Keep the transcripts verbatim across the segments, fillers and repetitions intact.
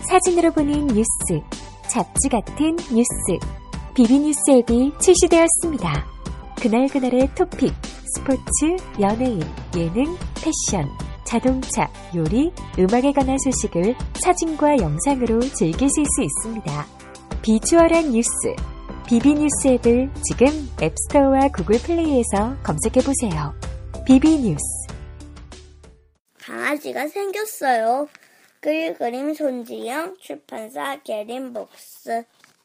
사진으로 보는 뉴스, 잡지 같은 뉴스, 비비뉴스 앱이 출시되었습니다. 그날그날의 토픽, 스포츠, 연예인, 예능, 패션, 자동차, 요리, 음악에 관한 소식을 사진과 영상으로 즐기실 수 있습니다. 비주얼한 뉴스, 비비뉴스 앱을 지금 앱스토어와 구글 플레이에서 검색해보세요. 비비뉴스. 강아지가 생겼어요. 글그림 손지영, 출판사 게린북스.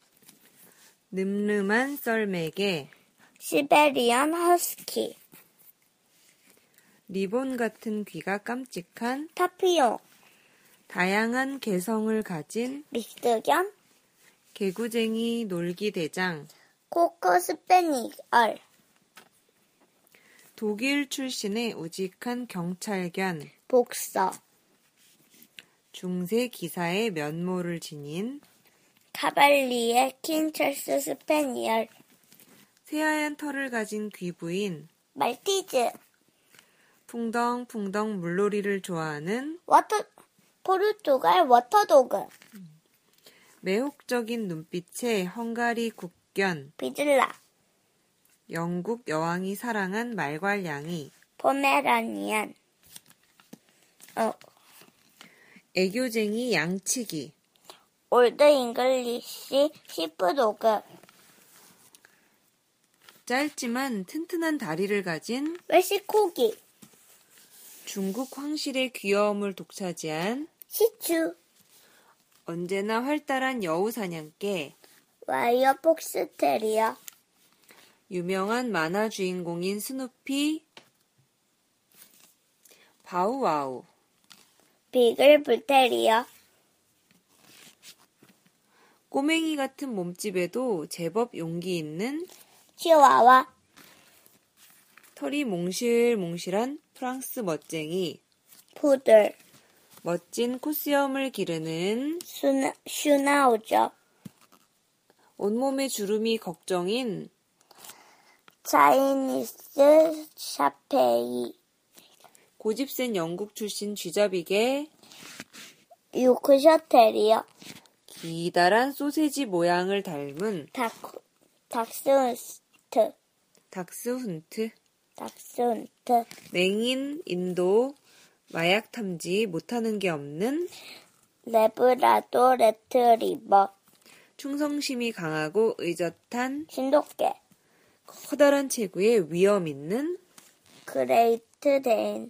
늠름한 썰매개, 시베리안 허스키. 리본 같은 귀가 깜찍한 타피용, 다양한 개성을 가진 미스견, 개구쟁이 놀기대장, 코커 스페니얼. 독일 출신의 우직한 경찰견, 복서, 중세 기사의 면모를 지닌 카발리에 킨 찰스 스페니얼. 새하얀 털을 가진 귀부인 말티즈, 풍덩풍덩 물놀이를 좋아하는 워터, 포르투갈 워터도그. 매혹적인 눈빛의 헝가리 국견, 비즐라, 영국 여왕이 사랑한 말괄량이, 포메라니안. 어, 애교쟁이 양치기, 올드 잉글리시 시프도그. 짧지만 튼튼한 다리를 가진 웰시코기, 중국 황실의 귀여움을 독차지한 시추, 언제나 활달한 여우 사냥개, 와이어 폭스테리어. 유명한 만화 주인공인 스누피, 바우와우, 비글 불테리어. 꼬맹이 같은 몸집에도 제법 용기 있는 치와와, 털이 몽실몽실한 프랑스 멋쟁이, 푸들, 멋진 코스염을 기르는 슈나, 슈나우저, 온몸에 주름이 걱정인 차이니스 샤페이, 고집센 영국 출신 쥐잡이개, 요크셔 테리어. 기다란 소세지 모양을 닮은 닥, 닥스훈트, 닥스훈트, 닥스훈트. 맹인 인도 마약 탐지 못하는 게 없는 레브라도 레트리버, 충성심이 강하고 의젓한 신도깨, 커다란 체구에 위험 있는 그레이트 데인.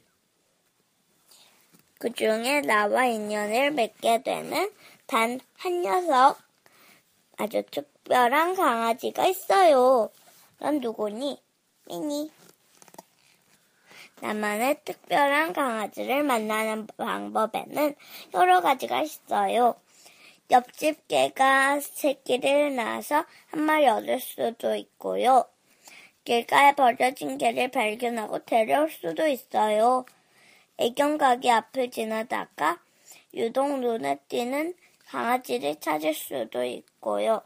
그 중에 나와 인연을 맺게 되는 단 한 녀석, 아주 특별한 강아지가 있어요. 넌 누구니? 미니. 나만의 특별한 강아지를 만나는 방법에는 여러 가지가 있어요. 옆집 개가 새끼를 낳아서 한 마리 얻을 수도 있고요. 길가에 버려진 개를 발견하고 데려올 수도 있어요. 애견가게 앞을 지나다가 유독 눈에 띄는 강아지를 찾을 수도 있고요.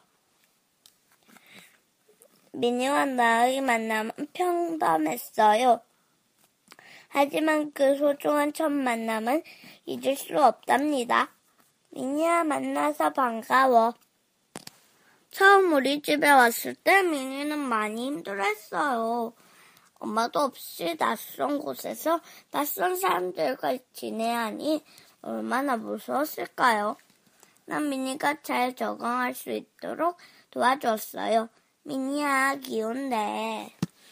미니와 나의 만남은 평범했어요. 하지만 그 소중한 첫 만남은 잊을 수 없답니다. 미니야, 만나서 반가워. 처음 우리 집에 왔을 때 미니는 많이 힘들어했어요. 엄마도 없이 낯선 곳에서 낯선 사람들과 지내야 하니 얼마나 무서웠을까요? 난 미니가 잘 적응할 수 있도록 도와줬어요. 미니야, 귀여운데.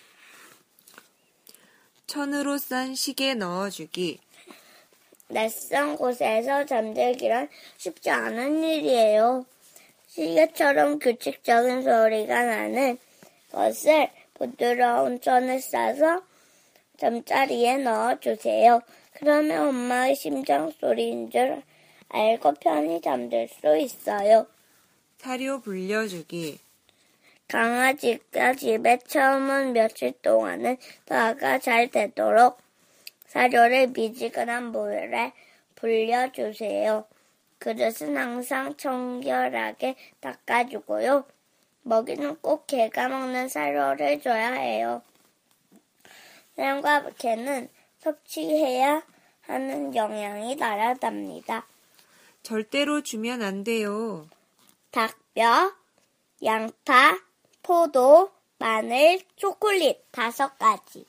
천으로 싼 시계 넣어주기, 낯선 곳에서 잠들기란 쉽지 않은 일이에요. 시계처럼 규칙적인 소리가 나는 것을 부드러운 천을 싸서 잠자리에 넣어주세요. 그러면 엄마의 심장 소리인 줄 알고 편히 잠들 수 있어요. 사료 불려주기, 강아지가 집에 처음 온 며칠 동안은 소화가 잘 되도록 사료를 미지근한 물에 불려주세요. 그릇은 항상 청결하게 닦아주고요. 먹이는 꼭 개가 먹는 사료를 줘야 해요. 사람과 개는 섭취해야 하는 영양이 다르답니다. 절대로 주면 안 돼요. 닭뼈, 양파, 포도, 마늘, 초콜릿 다섯 가지.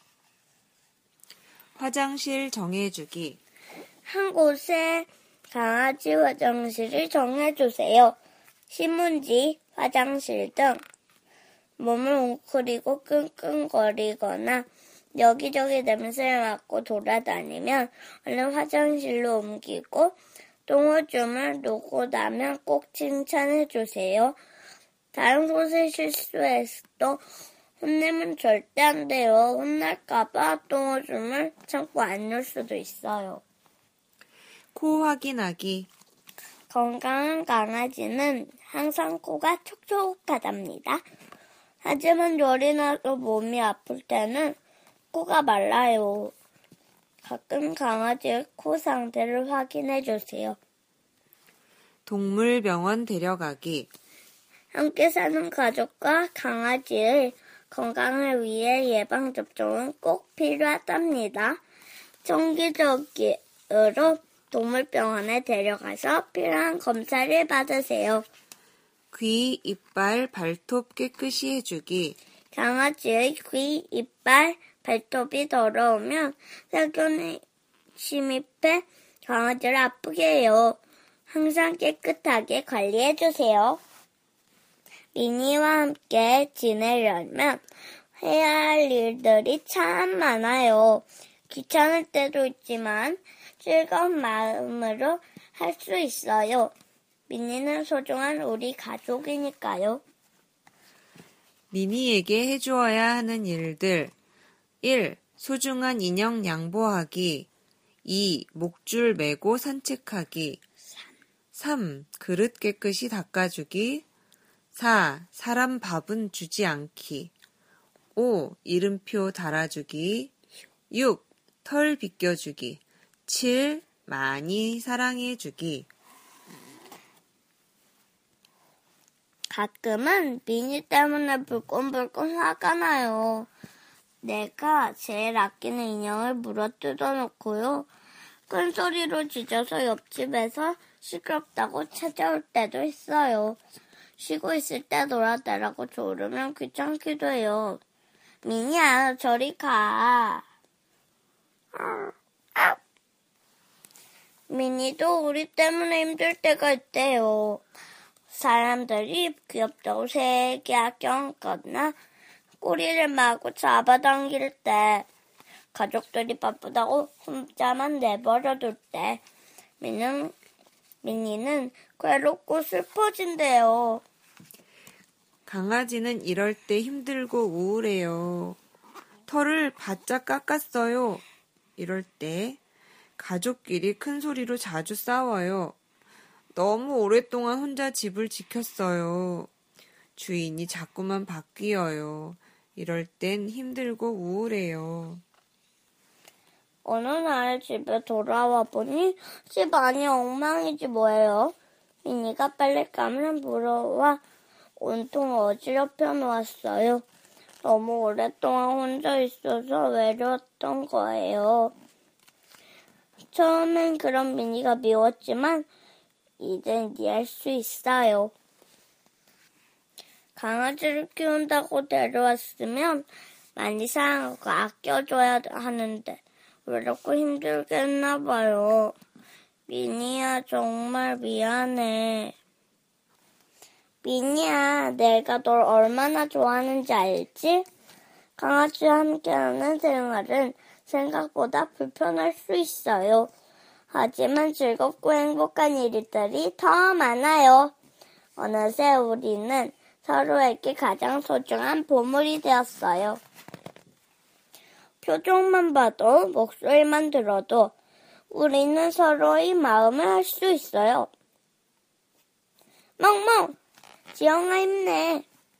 화장실 정해주기. 한 곳에 강아지 화장실을 정해주세요. 신문지, 화장실 등 몸을 웅크리고 끙끙거리거나 여기저기 냄새를 맡고 돌아다니면 얼른 화장실로 옮기고 똥오줌을 누고 나면 꼭 칭찬해주세요. 다른 곳에 실수해도 혼내면 절대 안 돼요. 혼날까봐 똥오줌을 참고 안 눌 수도 있어요. 코 확인하기. 건강한 강아지는 항상 코가 촉촉하답니다. 하지만 열이 나서 몸이 아플 때는 코가 말라요. 가끔 강아지의 코 상태를 확인해 주세요. 동물병원 데려가기. 함께 사는 가족과 강아지의 건강을 위해 예방접종은 꼭 필요하답니다. 정기적으로 동물병원에 데려가서 필요한 검사를 받으세요. 귀, 이빨, 발톱 깨끗이 해주기. 강아지의 귀, 이빨, 발톱이 더러우면 세균이 침입해 강아지를 아프게 해요. 항상 깨끗하게 관리해주세요. 미니와 함께 지내려면 해야 할 일들이 참 많아요. 귀찮을 때도 있지만 즐거운 마음으로 할 수 있어요. 미니는 소중한 우리 가족이니까요. 미니에게 해주어야 하는 일들. 일. 소중한 인형 양보하기. 이. 목줄 메고 산책하기. 삼. 그릇 깨끗이 닦아주기. 사. 사람 밥은 주지 않기. 오. 이름표 달아주기. 육. 털 빗겨주기. 칠. 많이 사랑해주기. 가끔은 미니 때문에 불끈불끈 화가 나요. 내가 제일 아끼는 인형을 물어뜯어 놓고요. 큰 소리로 짖어서 옆집에서 시끄럽다고 찾아올 때도 있어요. 쉬고 있을 때 놀아달라고 조르면 귀찮기도 해요. 미니야, 저리 가. 미니도 우리 때문에 힘들 때가 있대요. 사람들이 귀엽다고 세게 껴안거나 꼬리를 마구 잡아당길 때, 가족들이 바쁘다고 혼자만 내버려둘 때 미니는, 미니는 괴롭고 슬퍼진대요. 강아지는 이럴 때 힘들고 우울해요. 털을 바짝 깎았어요. 이럴 때 가족끼리 큰 소리로 자주 싸워요. 너무 오랫동안 혼자 집을 지켰어요. 주인이 자꾸만 바뀌어요. 이럴 땐 힘들고 우울해요. 어느 날 집에 돌아와 보니 집 안이 엉망이지 뭐예요. 미니가 빨랫감을 물어와 온통 어지럽혀 놓았어요. 너무 오랫동안 혼자 있어서 외로웠던 거예요. 처음엔 그런 미니가 미웠지만 이젠 이해할 수 있어요. 강아지를 키운다고 데려왔으면 많이 사랑하고 아껴줘야 하는데 외롭고 힘들게 했나 봐요. 미니야, 정말 미안해. 미니야, 내가 널 얼마나 좋아하는지 알지? 강아지와 함께하는 생활은 생각보다 불편할 수 있어요. 하지만 즐겁고 행복한 일들이 더 많아요. 어느새 우리는 서로에게 가장 소중한 보물이 되었어요. 표정만 봐도, 목소리만 들어도 우리는 서로의 마음을 알 수 있어요. 멍멍! 지영아 힘내.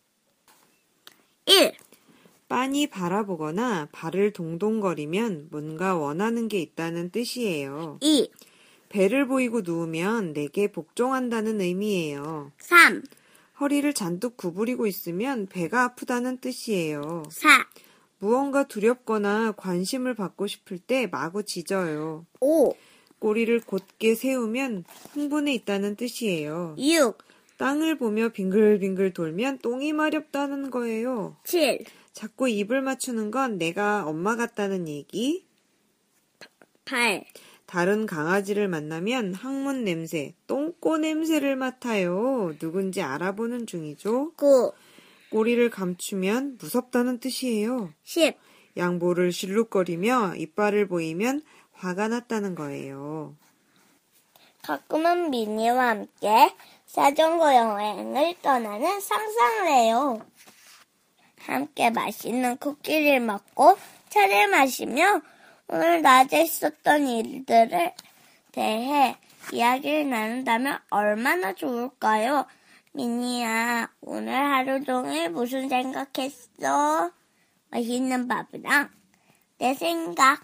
일. 빤히 바라보거나 발을 동동거리면 뭔가 원하는 게 있다는 뜻이에요. 이. 배를 보이고 누우면 내게 복종한다는 의미예요. 삼. 허리를 잔뜩 구부리고 있으면 배가 아프다는 뜻이에요. 사. 무언가 두렵거나 관심을 받고 싶을 때 마구 짖어요. 오. 꼬리를 곧게 세우면 흥분해 있다는 뜻이에요. 육, 땅을 보며 빙글빙글 돌면 똥이 마렵다는 거예요. 칠, 자꾸 입을 맞추는 건 내가 엄마 같다는 얘기. 팔, 다른 강아지를 만나면 항문 냄새, 똥꼬 냄새를 맡아요. 누군지 알아보는 중이죠. 구, 꼬리를 감추면 무섭다는 뜻이에요. 십, 양보를 실룩거리며 이빨을 보이면 화가 났다는 거예요. 가끔은 미니와 함께 자전거 여행을 떠나는 상상을 해요. 함께 맛있는 쿠키를 먹고 차를 마시며 오늘 낮에 있었던 일들을 대해 이야기를 나눈다면 얼마나 좋을까요? 미니야, 오늘 하루 종일 무슨 생각했어? 맛있는 밥이랑 내 생각.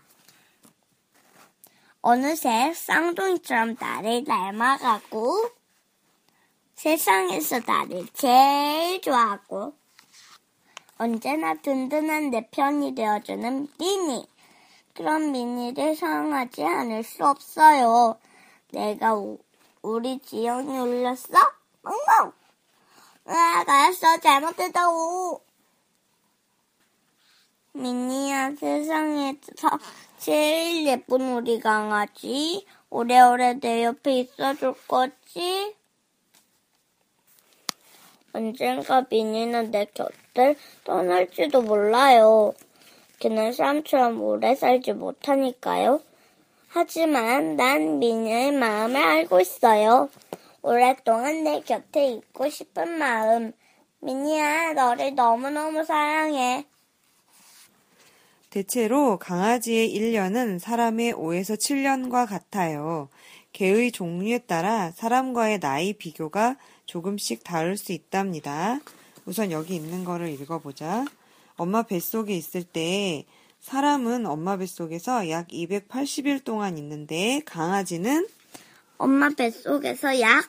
어느새 쌍둥이처럼 나를 닮아가고 세상에서 나를 제일 좋아하고 언제나 든든한 내 편이 되어주는 미니. 그런 미니를 사랑하지 않을 수 없어요. 내가 우, 우리 지영이 울렸어? 멍멍! 아, 알았어. 잘못했다고. 미니야, 세상에서 제일 예쁜 우리 강아지. 오래오래 내 옆에 있어줄 거지? 언젠가 미니는 내 곁을 떠날지도 몰라요. 걔는 사람처럼 오래 살지 못하니까요. 하지만 난 미니의 마음을 알고 있어요. 오랫동안 내 곁에 있고 싶은 마음. 미니야, 너를 너무너무 사랑해. 대체로 강아지의 일 년은 사람의 오에서 칠 년과 같아요. 개의 종류에 따라 사람과의 나이 비교가 조금씩 다를 수 있답니다. 우선 여기 있는 거를 읽어보자. 엄마 뱃속에 있을 때 사람은 엄마 뱃속에서 약 이백팔십 일 동안 있는데 강아지는 엄마 뱃속에서 약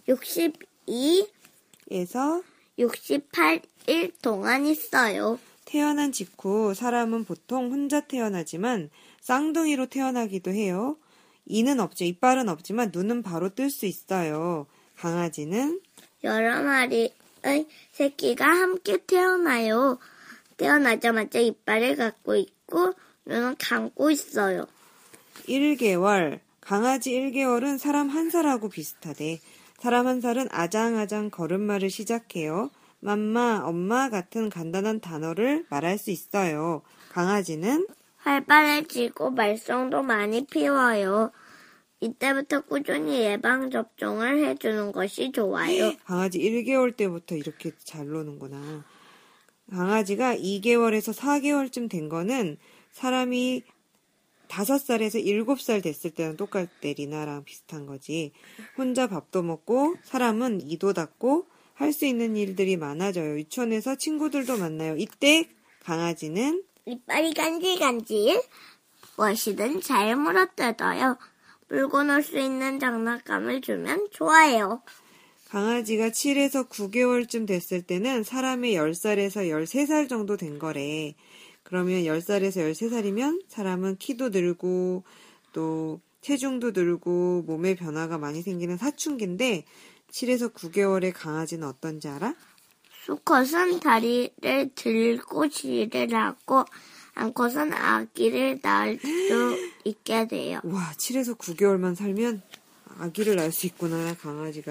육십이 에서 육십팔 일 동안 있어요. 태어난 직후 사람은 보통 혼자 태어나지만 쌍둥이로 태어나기도 해요. 이는 없죠. 이빨은 없지만 눈은 바로 뜰 수 있어요. 강아지는 여러 마리의 새끼가 함께 태어나요. 태어나자마자 이빨을 갖고 있고 눈은 감고 있어요. 일 개월, 강아지 일 개월은 사람 한 살하고 비슷하대. 사람 한 살은 아장아장 걸음마를 시작해요. 맘마, 엄마 같은 간단한 단어를 말할 수 있어요. 강아지는 활발해지고 말썽도 많이 피워요. 이때부터 꾸준히 예방접종을 해주는 것이 좋아요. 강아지 일 개월 때부터 이렇게 잘 노는구나. 강아지가 이 개월에서 사 개월쯤 된 거는 사람이 다섯 살에서 일곱 살 됐을 때랑 똑같대. 리나랑 비슷한 거지. 혼자 밥도 먹고 사람은 이도 닦고 할 수 있는 일들이 많아져요. 유치원에서 친구들도 만나요. 이때 강아지는 이빨이 간질간질 무엇이든 잘 물어뜯어요. 물고 놀 수 있는 장난감을 주면 좋아해요. 강아지가 칠에서 구 개월쯤 됐을 때는 사람의 열 살에서 열세 살 정도 된 거래. 그러면 열 살에서 열세 살이면 사람은 키도 늘고 또 체중도 늘고 몸의 변화가 많이 생기는 사춘기인데 칠에서 구 개월의 강아지는 어떤지 알아? 수컷은 다리를 들고 지를 하고 암컷은 아기를 낳을 수 있게 돼요. 와, 칠에서 구 개월만 살면 아기를 낳을 수 있구나, 강아지가.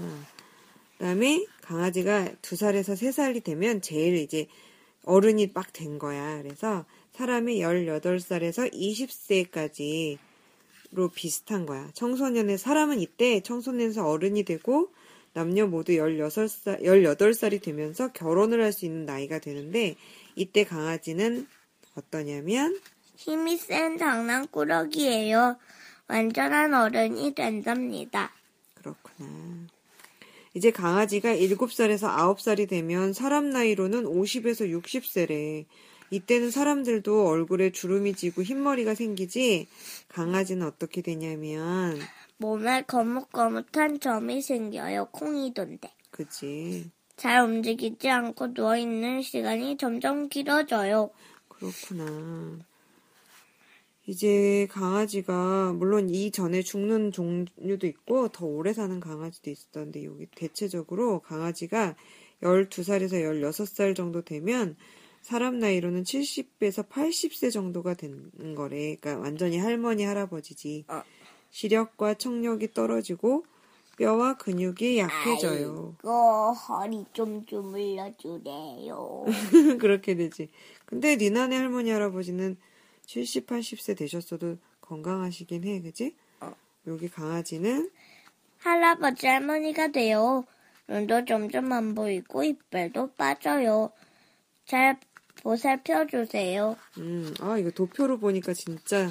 그다음에 강아지가 두 살에서 세 살이 되면 제일 이제 어른이 막 된 거야. 그래서 사람이 열여덟 살에서 이십 세까지로 비슷한 거야. 청소년의 사람은 이때 청소년에서 어른이 되고 남녀 모두 열여섯 살, 열여덟 살이 되면서 결혼을 할 수 있는 나이가 되는데 이때 강아지는 어떠냐면 힘이 센 장난꾸러기예요. 완전한 어른이 된답니다. 그렇구나. 이제 강아지가 일곱 살에서 아홉 살이 되면 사람 나이로는 오십에서 육십 세래. 이때는 사람들도 얼굴에 주름이 지고 흰머리가 생기지 강아지는 어떻게 되냐면 몸에 거뭇거뭇한 점이 생겨요. 콩이던데. 그치. 잘 움직이지 않고 누워있는 시간이 점점 길어져요. 그렇구나. 이제 강아지가 물론 이전에 죽는 종류도 있고 더 오래 사는 강아지도 있었는데 여기 대체적으로 강아지가 열두 살에서 열여섯 살 정도 되면 사람 나이로는 칠십에서 팔십 세 정도가 되는 거래. 그러니까 완전히 할머니 할아버지지. 어. 시력과 청력이 떨어지고 뼈와 근육이 약해져요. 아이고, 허리 좀 주물러주래요. 그렇게 되지. 근데 니나네 할머니 할아버지는 칠십, 팔십 세 되셨어도 건강하시긴 해, 그지? 어. 여기 강아지는 할아버지 할머니가 돼요. 눈도 점점 안 보이고 이빨도 빠져요. 잘 보살펴주세요. 음, 아 이거 도표로 보니까 진짜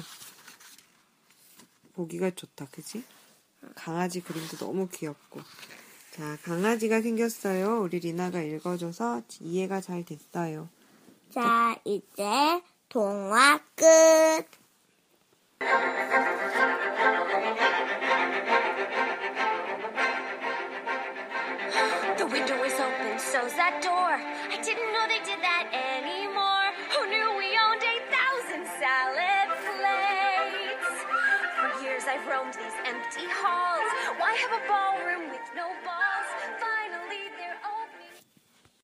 보기가 좋다, 그지? 강아지 그림도 너무 귀엽고. 자, 강아지가 생겼어요. 우리 리나가 읽어줘서 이해가 잘 됐어요. 자, 이제 동화 끝. The window is open, so's that door. I didn't know they did that anymore. Who knew we owned eight thousand salad plates? For years I've roamed these empty halls. Why have a ballroom with no ball?